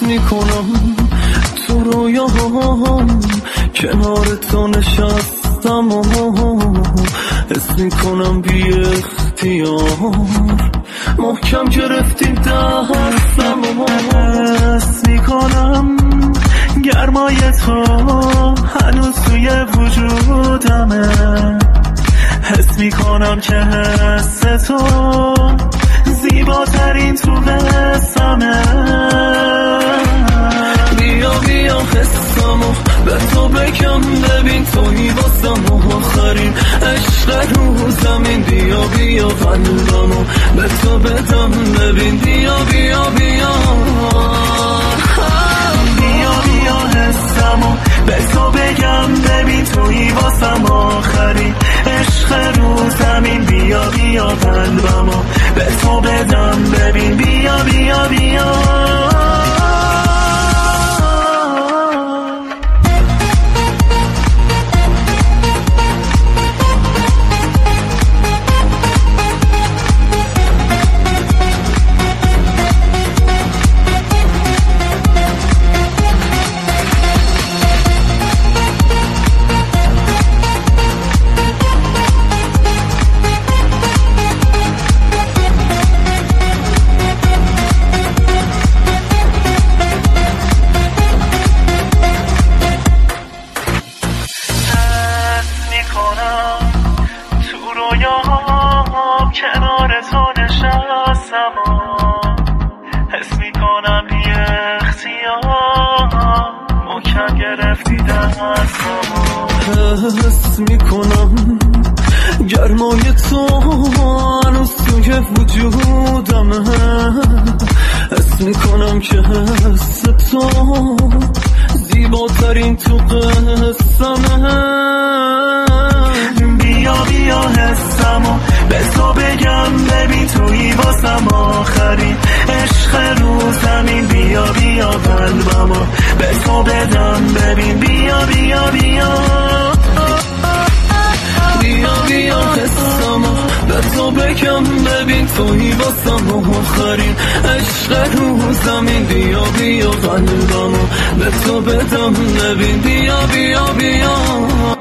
میکنم تو رویاهام، کنار تو نشستم و حس میکنم بی اختیار محکم گرفتی دستم و حس میکنم گرمای تو هنوز توی وجودمه، حس میکنم که حس تو زیباترین تو قصه‌مه. بیا بیا حسمو به تو بگم، ببین تویی واسم آخرین عشق رو زمین. بیا بیا قلبمو به تو بدم، ببین بیا بیا بیا بیا بیا حسمو به تو بگم، ببین تویی واسم آخرین عشق رو زمین. بیا بیا قلبمو به تو بدم، ببین بیا بیا بیا. کنار تو نشستم و حس میکنم بی اختیار محکم گرفتی دستم و حس میکنم گرمای تو هنوز توی وجودمه، حس میکنم که حس تو زیباترین تو قصه‌مه. بیا بیا حسمو به تو بگم، ببین تویی واسم آخرین عشق رو زمین. بیا بیا قلبمو به تو بدم، ببین بیا بیا بیا بیا بیا حسمو به تو بگم، ببین تویی واسم آخرین عشق رو زمین. بیا بیا قلبمو به تو بدم، ببین بیا بیا بیا